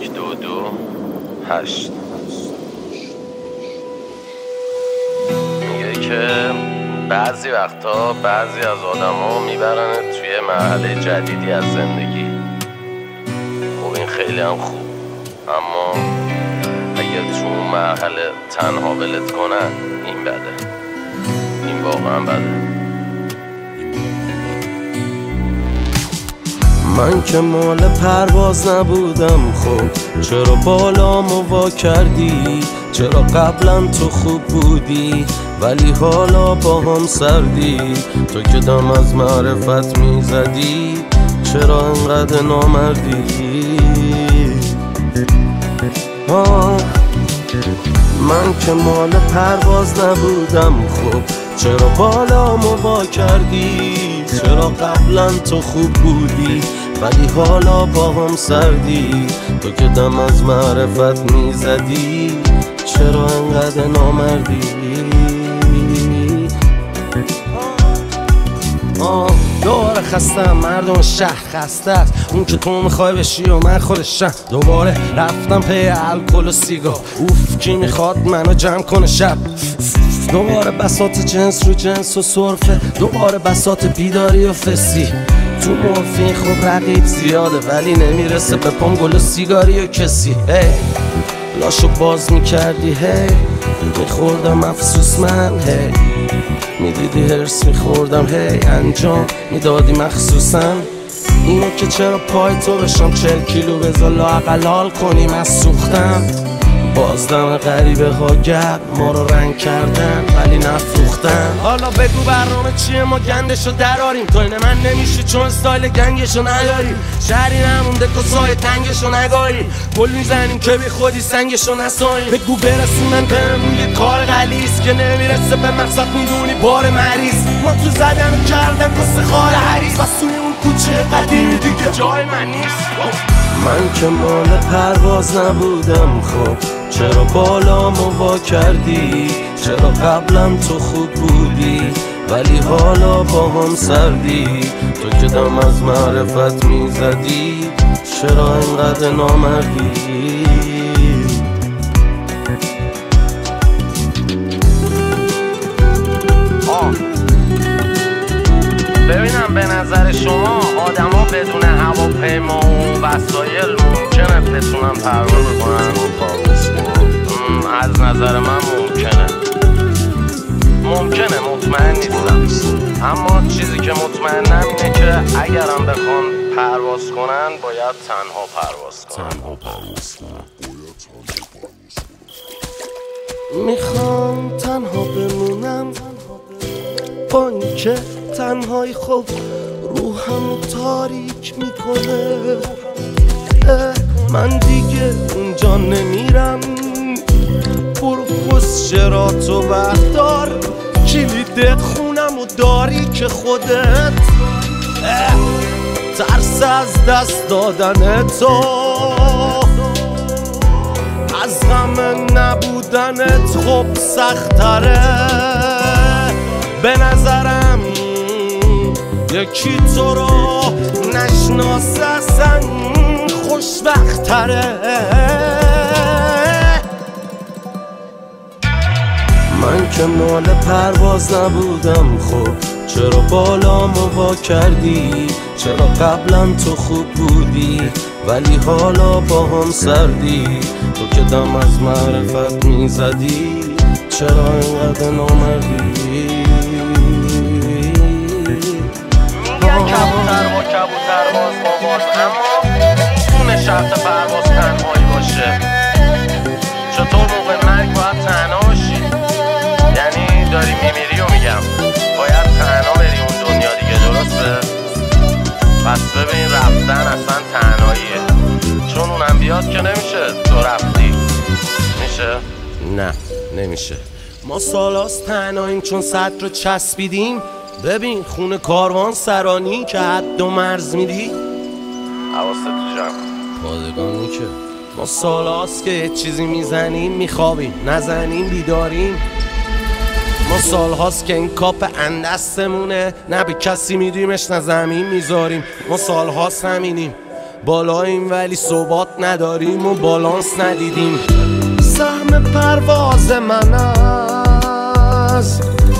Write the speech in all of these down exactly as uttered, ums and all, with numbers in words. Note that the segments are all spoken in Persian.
یک دو دو هشت میگه که بعضی وقتا بعضی از آدم ها میبرنه توی مرحله جدیدی از زندگی. خب این خیلی هم خوب، اما اگر تو اون مرحله تنها ولت کنن این بده، این واقعا بده. من که مال پرواز نبودم، خب چرا بالامو وا کردی؟ چرا قبلا تو خوب بودی ولی حالا با هم سردی؟ تو که دم از معرفت میزدی، چرا انقدر نامردی؟ آه من که مال پرواز نبودم، خب چرا بالامو وا کردی؟ چرا قبلا تو خوب بودی ولی حالا با هم سردی؟ تو که دم از معرفت میزدی، چرا انقدر نامردی؟ آه دوباره خستم، مردم شهر خسته است. اون که تو میخوای بشی و من خودشم. دوباره رفتم پی الکل و سیگار، اوف کی میخواد منو جمع کنه شب. دوباره بساط جنس رو جنس و صرفه، دوباره بساط بیداری و فسی. تو مورفین خب رقیب زیاده ولی نمیرسه به پام گل و سیگاری و کسی. هی لاشو باز میکردی، هی میخوردم افسوس من، هی میدیدی هرس میخوردم، هی انجام میدادی مخصوصا. اینو که چرا پای تو بشم چل کیلو بذار لااقل حال کنیم از سوختم. بازدم غریبه ها گرد ما رو رنگ کردن ولی نفروختن. حالا بگو برنامه چیه ما گندشو دراریم؟ تو اینه من نمیشه چون استایل گنگشو نداریم. شهری نمونده کسای تنگشو نگاریم، گل میزنیم که بی خودی سنگشو نساییم. بگو برسونن بهمون یه کار غلیظ که نمیرسه به مقصد میدونی بار مریض. ما تو زدن و کردن کس خار حریص، بس توی اون کوچه قدیمی دیگه جای من نیست. من که مال پرواز نبودم، خب چرا بالامو وا کردی؟ چرا قبلا تو خوب بودی ولی حالا با هم سردی؟ تو که دم از معرفت میزدی، چرا اینقدر نامردی؟ ببینم به نظر شما آدما بدون هواپیما و وسایل ممکنه بتونن پرواز کنن؟ از نظر من ممکنه ممکنه مطمئن نیستم، اما چیزی که مطمئنم اینه که اگرم بخوان پرواز کنن باید تنها پرواز کنن. میخوام تنها بمونم با اینکه تنهایی خب روحمو تاریک میکنه. من دیگه اونجا نمیرم، برو پسچراتو بردار، کلید خونمو داری که خودت. ترس از دست دادن تو، از غم نبودنت خب سختره. به نظرم یکی تو رو نشناسه اصلا خوشبختره. من که مال پرواز نبودم، خب چرا بالامو وا کردی؟ چرا قبلا تو خوب بودی ولی حالا با هم سردی؟ تو که دم از معرفت میزدی، چرا اینقدر نامردی؟ میگن کبوتر با کبوتر باز با باز، اما میتونه شرط پرواز تنهایی باشه. چطور موقع مرگ باید تنها باشی؟ یعنی داری میمیری و میگم باید تنها بری اون دنیا دیگه، درسته؟ پس ببین رفتن اصلا تنهاییه، چون اونم بیاد که نمیشه تو رفتی. میشه؟ نه نمیشه. ما سالاست تنهاییم چون صد رو چسبیدیم. ببین خونه کاروان سرانی که حد و مرز میدی. حواست تو جمع پادگانی که ما سالاست که یه چیزی میزنیم میخوابیم، نزنیم بیداریم. ما سالهاست که این کاپ اندستمونه، نه به کسی میدیمش نه زمین میذاریم. ما سالهاست همینیم، بالاییم ولی ثبات نداریم و بالانس ندیدیم. سهم پرواز من است،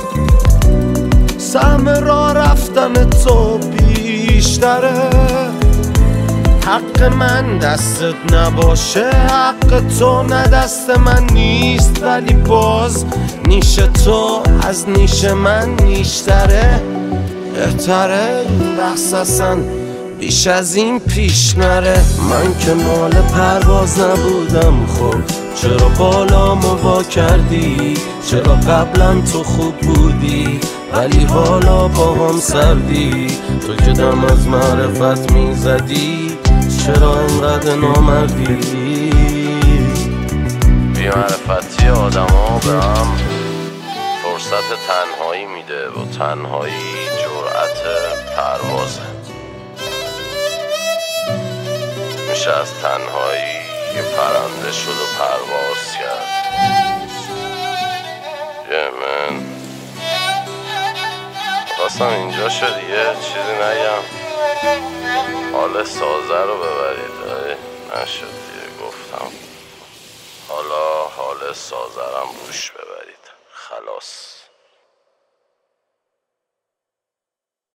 سهم راه رفتن تو بیشتره. حق من دستت نباشه، حق تو نه دست من نیست، ولی باز نیش تو از نیش من نیشتره. بهتره این بحث اصلا بیش از این پیش نره. من که مال پرواز نبودم، خب چرا بالامو وا کردی؟ چرا قبلا تو خوب بودی ولی حالا با هم سردی؟ تو که دم از معرفت میزدی چرا انقدر نامردی؟ بی معرفتی آدم ها به هم فرصت تنهایی میده و تنهایی جرأت پروازه. میشه از تنهایی یه پرنده شد و پرواز کرد. یه من خواستم اینجا شد یه چیزی نگم، حال سازه رو ببرید، نشد دیگه. گفتم حالا حال سازه رو روش ببرید. خلاص.